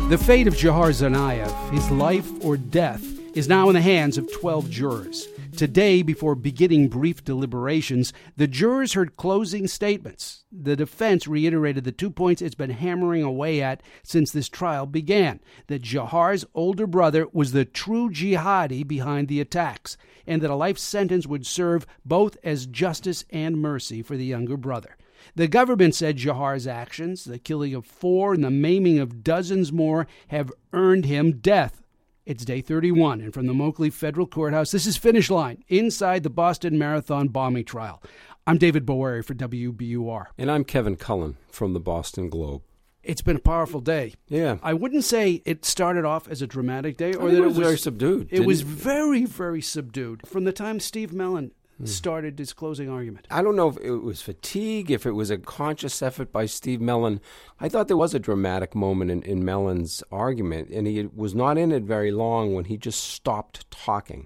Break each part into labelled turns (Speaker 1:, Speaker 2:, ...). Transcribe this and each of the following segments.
Speaker 1: The fate of Jahar Tsarnaev, his life or death, is now in the hands of 12 jurors. Today, before beginning brief deliberations, the jurors heard closing statements. The defense reiterated the 2 points it's been hammering away at since this trial began, that Jahar's older brother was the true jihadi behind the attacks, and that a life sentence would serve both as justice and mercy for the younger brother. The government said Jahar's actions, the killing of 4 and the maiming of dozens more, have earned him death. It's day 31, and from the Moakley Federal Courthouse, this is Finish Line, inside the Boston Marathon bombing trial. I'm David Boeri for WBUR.
Speaker 2: And I'm Kevin Cullen from the Boston Globe.
Speaker 1: It's been a powerful day.
Speaker 2: Yeah.
Speaker 1: I wouldn't say it started off as a dramatic day.
Speaker 2: Or that it was very subdued.
Speaker 1: It was very, very subdued. From the time Steve Mellon started his closing argument.
Speaker 2: I don't know if it was fatigue, if it was a conscious effort by Steve Mellon. I thought there was a dramatic moment in Mellon's argument, and he was not in it very long when he just stopped talking.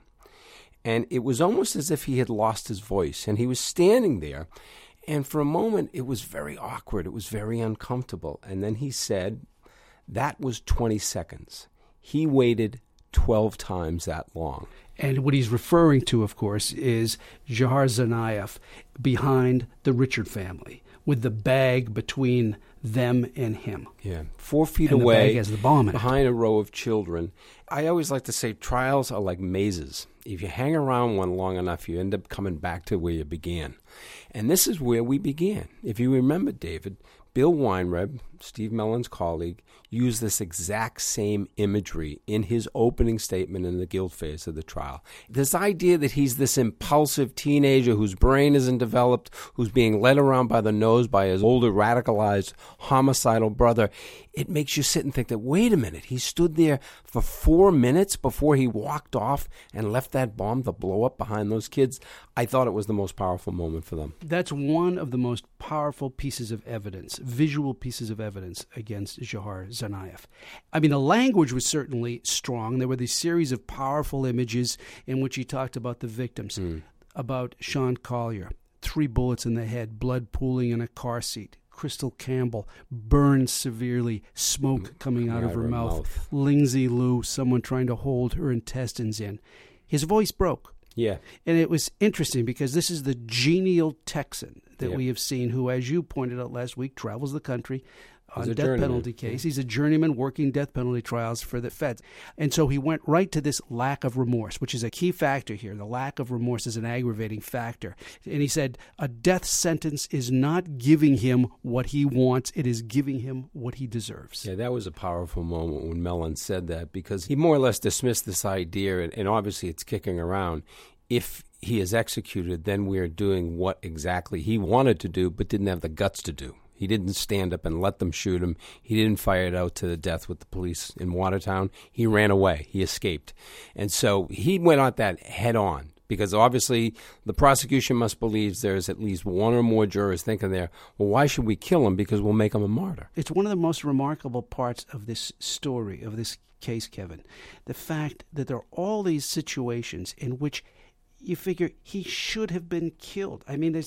Speaker 2: And it was almost as if he had lost his voice, and he was standing there. And for a moment, it was very awkward. It was very uncomfortable. And then he said, that was 20 seconds. He waited 12 times that long.
Speaker 1: And what he's referring to, of course, is Jahar Tsarnaev behind the Richard family, with the bag between them and him.
Speaker 2: Yeah, 4 feet
Speaker 1: and
Speaker 2: away,
Speaker 1: the bag has the bomb in
Speaker 2: behind
Speaker 1: it.
Speaker 2: a row of children. I always like to say trials are like mazes. If you hang around one long enough, you end up coming back to where you began. And this is where we began. If you remember, David, Bill Weinreb, Steve Mellon's colleague, used this exact same imagery in his opening statement in the guilt phase of the trial. This idea that he's this impulsive teenager whose brain isn't developed, who's being led around by the nose by his older, radicalized, homicidal brother, it makes you sit and think that, wait a minute, he stood there for 4 minutes before he walked off and left that bomb to blow up behind those kids. I thought it was the most powerful moment for them.
Speaker 1: That's one of the most powerful pieces of evidence, visual pieces of evidence against Jahar Tsarnaev. I mean, the language was certainly strong. There were these series of powerful images in which he talked about the victims, about Sean Collier, 3 bullets in the head, blood pooling in a car seat. Crystal Campbell burned severely, smoke coming out of her mouth. Lindsay Lou, someone trying to hold her intestines in. His voice broke.
Speaker 2: Yeah.
Speaker 1: And it was interesting because this is the genial Texan that we have seen who, as you pointed out last week, travels the country on a death penalty case. He's a journeyman working death penalty trials for the feds. And so he went right to this lack of remorse, which is a key factor here. The lack of remorse is an aggravating factor. And he said a death sentence is not giving him what he wants. It is giving him what he deserves.
Speaker 2: Yeah, that was a powerful moment when Mellon said that, because he more or less dismissed this idea, and obviously it's kicking around. If he is executed, then we're doing what exactly he wanted to do but didn't have the guts to do. He didn't stand up and let them shoot him. He didn't fire it out to the death with the police in Watertown. He ran away. He escaped. And so he went at that head on, because obviously the prosecution must believe there's at least 1 or more jurors thinking there, well, why should we kill him? Because we'll make him a martyr.
Speaker 1: It's one of the most remarkable parts of this story, of this case, Kevin, the fact that there are all these situations in which you figure he should have been killed. I mean,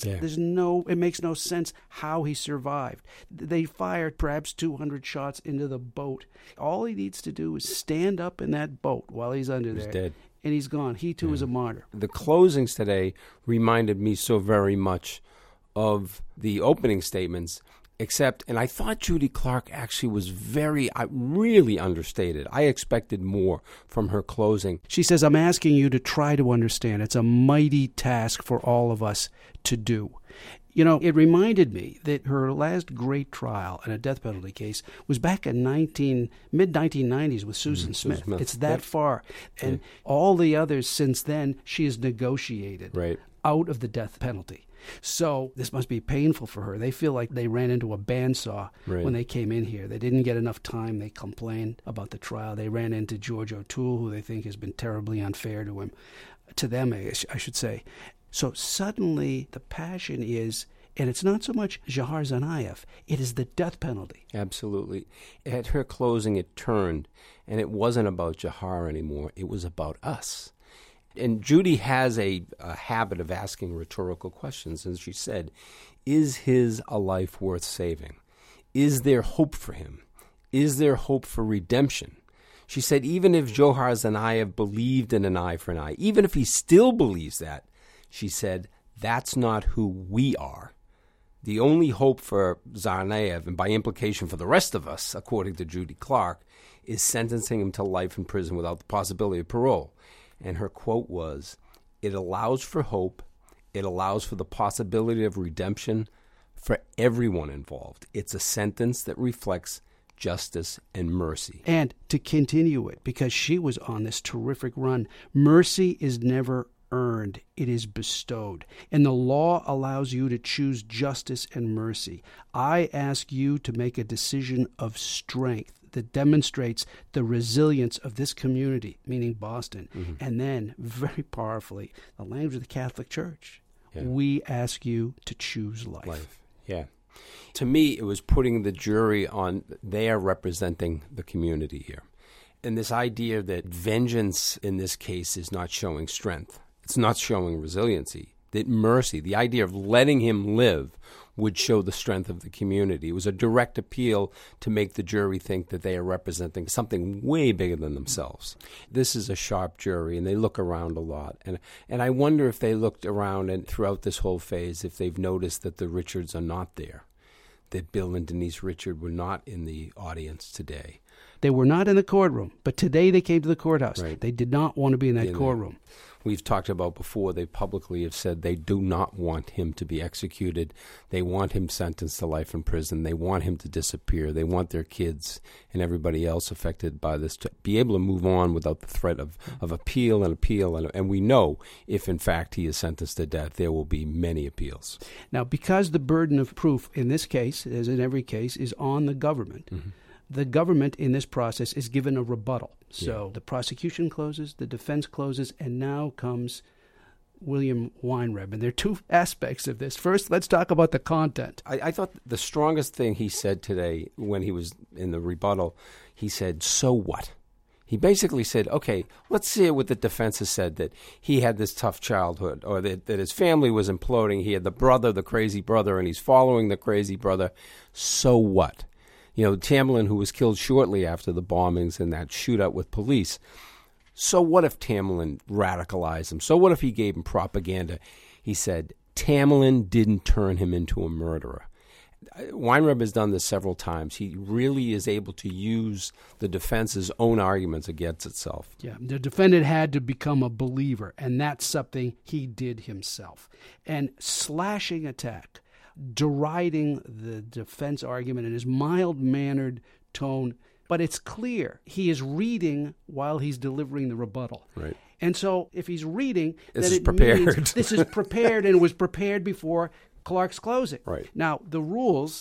Speaker 1: it makes no sense how he survived. They fired perhaps 200 shots into the boat. All he needs to do is stand up in that boat while he's under there.
Speaker 2: He's dead.
Speaker 1: And he's gone. He, too, is a martyr.
Speaker 2: The closings today reminded me so very much of the opening statements, except, and I thought Judy Clark actually was really understated. I expected more from her closing.
Speaker 1: She says, I'm asking you to try to understand. It's a mighty task for all of us to do. You know, it reminded me that her last great trial in a death penalty case was back in mid-1990s with Susan Smith. It's that far. And all the others since then, she has negotiated out of the death penalty. So this must be painful for her. They feel like they ran into a bandsaw when they came in here. They didn't get enough time. They complained about the trial. They ran into George O'Toole, who they think has been terribly unfair to them, I should say. So suddenly the passion is, and it's not so much Jahar Tsarnaev, it is the death penalty.
Speaker 2: Absolutely. At her closing, it turned, and it wasn't about Jahar anymore. It was about us. And Judy has a habit of asking rhetorical questions, and she said, is his a life worth saving? Is there hope for him? Is there hope for redemption? She said, even if Johar Tsarnaev believed in an eye for an eye, even if he still believes that, she said, that's not who we are. The only hope for Tsarnaev, and by implication for the rest of us, according to Judy Clark, is sentencing him to life in prison without the possibility of parole. And her quote was, it allows for hope, it allows for the possibility of redemption for everyone involved. It's a sentence that reflects justice and mercy.
Speaker 1: And to continue it, because she was on this terrific run, mercy is never earned, it is bestowed. And the law allows you to choose justice and mercy. I ask you to make a decision of strength that demonstrates the resilience of this community, meaning Boston. Mm-hmm. And then, very powerfully, the language of the Catholic Church. Yeah. We ask you to choose life.
Speaker 2: Yeah. To me, it was putting the jury on, they are representing the community here. And this idea that vengeance in this case is not showing strength. It's not showing resiliency. That mercy, the idea of letting him live, would show the strength of the community. It was a direct appeal to make the jury think that they are representing something way bigger than themselves. This is a sharp jury, and they look around a lot. And I wonder if they looked around and throughout this whole phase, if they've noticed that the Richards are not there, that Bill and Denise Richard were not in the audience today.
Speaker 1: They were not in the courtroom, but today they came to the courthouse.
Speaker 2: Right.
Speaker 1: They did not want to be in that courtroom.
Speaker 2: We've talked about before, they publicly have said they do not want him to be executed. They want him sentenced to life in prison. They want him to disappear. They want their kids and everybody else affected by this to be able to move on without the threat of appeal. And we know if, in fact, he is sentenced to death, there will be many appeals.
Speaker 1: Now, because the burden of proof in this case, as in every case, is on the government, mm-hmm. The government in this process is given a rebuttal. So the prosecution closes, the defense closes, and now comes William Weinreb. And there are two aspects of this. First, let's talk about the content.
Speaker 2: I thought the strongest thing he said today when he was in the rebuttal, he said, so what? He basically said, okay, let's see what the defense has said, that he had this tough childhood, or that his family was imploding. He had the brother, the crazy brother, and he's following the crazy brother. So what? You know, Tamerlan, who was killed shortly after the bombings and that shootout with police. So what if Tamerlan radicalized him? So what if he gave him propaganda? He said, Tamerlan didn't turn him into a murderer. Weinreb has done this several times. He really is able to use the defense's own arguments against itself.
Speaker 1: Yeah, the defendant had to become a believer, and that's something he did himself. And slashing attack, deriding the defense argument in his mild-mannered tone, but it's clear he is reading while he's delivering the rebuttal.
Speaker 2: Right.
Speaker 1: And so if he's reading,
Speaker 2: this is prepared.
Speaker 1: This is prepared, and it was prepared before Clark's closing.
Speaker 2: Right.
Speaker 1: Now, the rules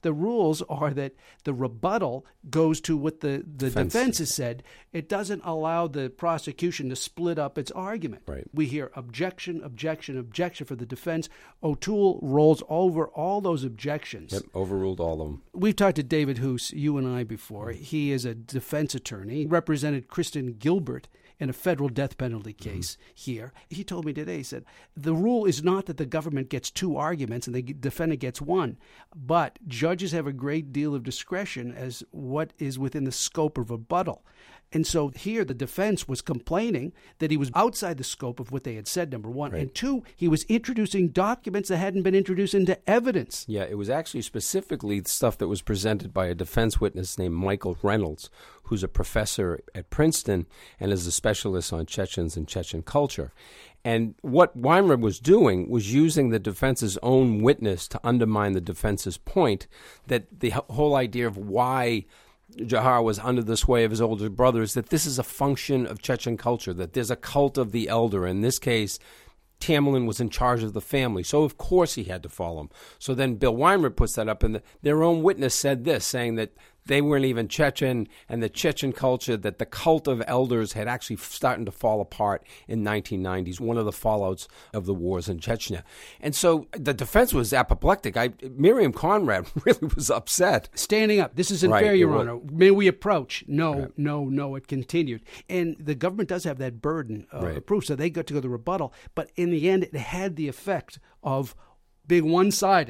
Speaker 1: are that the rebuttal goes to what the defense has said. It doesn't allow the prosecution to split up its argument.
Speaker 2: Right.
Speaker 1: We hear objection, objection, objection for the defense. O'Toole rolls over all those objections.
Speaker 2: Yep, overruled all of them.
Speaker 1: We've talked to David Hoos, you and I, before. He is a defense attorney. He represented Kristen Gilbert in a federal death penalty case here. He told me today, he said, the rule is not that the government gets two arguments and the defendant gets one, but judges have a great deal of discretion as what is within the scope of rebuttal. And so here the defense was complaining that he was outside the scope of what they had said, number one. Right. And two, he was introducing documents that hadn't been introduced into evidence.
Speaker 2: Yeah, it was actually specifically stuff that was presented by a defense witness named Michael Reynolds, who's a professor at Princeton and is a specialist on Chechens and Chechen culture. And what Weinreb was doing was using the defense's own witness to undermine the defense's point that the whole idea of why Johar was under the sway of his older brothers, that this is a function of Chechen culture, that there's a cult of the elder. In this case, Tamerlan was in charge of the family, so of course he had to follow him. So then Bill Weinreb puts that up, and their own witness said this, saying that they weren't even Chechen, and the Chechen culture, that the cult of elders had actually started to fall apart in 1990s, one of the fallouts of the wars in Chechnya. And so the defense was apoplectic. Miriam Conrad really was upset.
Speaker 1: Standing up. This isn't fair, Your Honor. May we approach? No, no, it continued. And the government does have that burden of proof, so they got to go to the rebuttal. But in the end, it had the effect of being one-sided.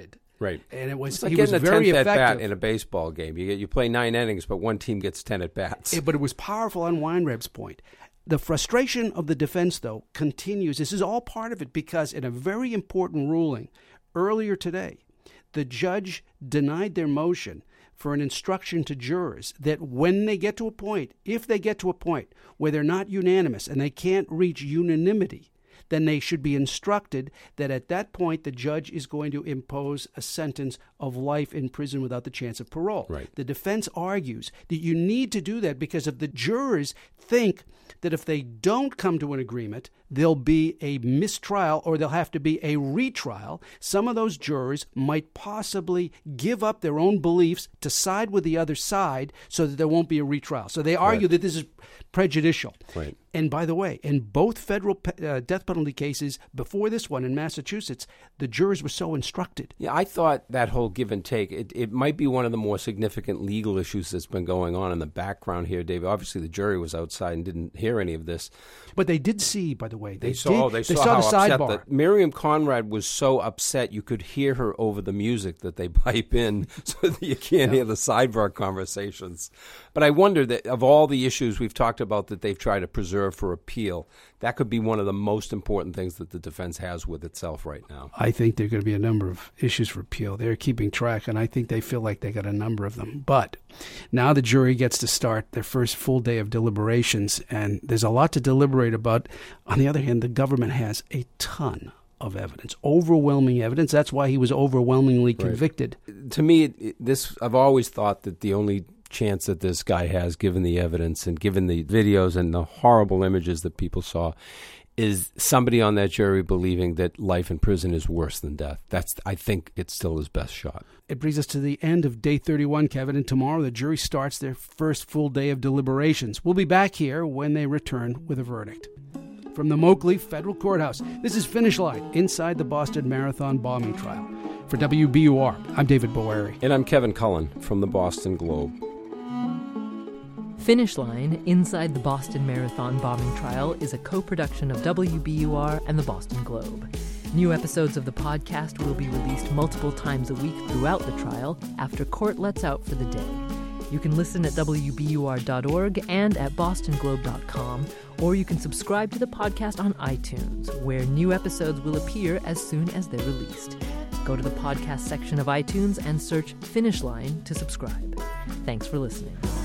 Speaker 2: Right.
Speaker 1: And it was
Speaker 2: It's like
Speaker 1: he was
Speaker 2: getting a
Speaker 1: very
Speaker 2: 10th
Speaker 1: effective.
Speaker 2: at bat in a baseball game. You play 9 innings, but one team gets 10 at bats.
Speaker 1: But it was powerful on Weinreb's point. The frustration of the defense, though, continues. This is all part of it because in a very important ruling earlier today, the judge denied their motion for an instruction to jurors that when they get to a point, if they get to a point where they're not unanimous and they can't reach unanimity, then they should be instructed that at that point the judge is going to impose a sentence of life in prison without the chance of parole.
Speaker 2: Right.
Speaker 1: The defense argues that you need to do that because if the jurors think that if they don't come to an agreement, there'll be a mistrial or there'll have to be a retrial, some of those jurors might possibly give up their own beliefs to side with the other side so that there won't be a retrial. So they argue that this is prejudicial.
Speaker 2: Right.
Speaker 1: And by the way, in both federal death penalty cases before this one in Massachusetts, the jurors were so instructed.
Speaker 2: Yeah, I thought that whole give and take, it might be one of the more significant legal issues that's been going on in the background here, David. Obviously, the jury was outside and didn't hear any of this.
Speaker 1: But they did see, by the way, they saw
Speaker 2: how
Speaker 1: the
Speaker 2: upset
Speaker 1: sidebar.
Speaker 2: that Miriam Conrad was so upset you could hear her over the music that they pipe in so that you can't hear the sidebar conversations. But I wonder that of all the issues we've talked about that they've tried to preserve for appeal, that could be one of the most important things that the defense has with itself right now.
Speaker 1: I think there are going to be a number of issues for appeal. They're keeping track, and I think they feel like they got a number of them. But now the jury gets to start their first full day of deliberations, and there's a lot to deliberate about. On the other hand, the government has a ton of evidence, overwhelming evidence. That's why he was overwhelmingly convicted.
Speaker 2: Right. To me, I've always thought that the only chance that this guy has, given the evidence and given the videos and the horrible images that people saw, is somebody on that jury believing that life in prison is worse than death. I think it's still his best shot.
Speaker 1: It brings us to the end of day 31, Kevin, and tomorrow the jury starts their first full day of deliberations. We'll be back here when they return with a verdict. From the Moakley Federal Courthouse, this is Finish Line, inside the Boston Marathon bombing trial. For WBUR, I'm David Boeri.
Speaker 2: And I'm Kevin Cullen from the Boston Globe.
Speaker 3: Finish Line, Inside the Boston Marathon Bombing Trial is a co-production of WBUR and the Boston Globe. New episodes of the podcast will be released multiple times a week throughout the trial after court lets out for the day. You can listen at WBUR.org and at BostonGlobe.com, or you can subscribe to the podcast on iTunes, where new episodes will appear as soon as they're released. Go to the podcast section of iTunes and search Finish Line to subscribe. Thanks for listening.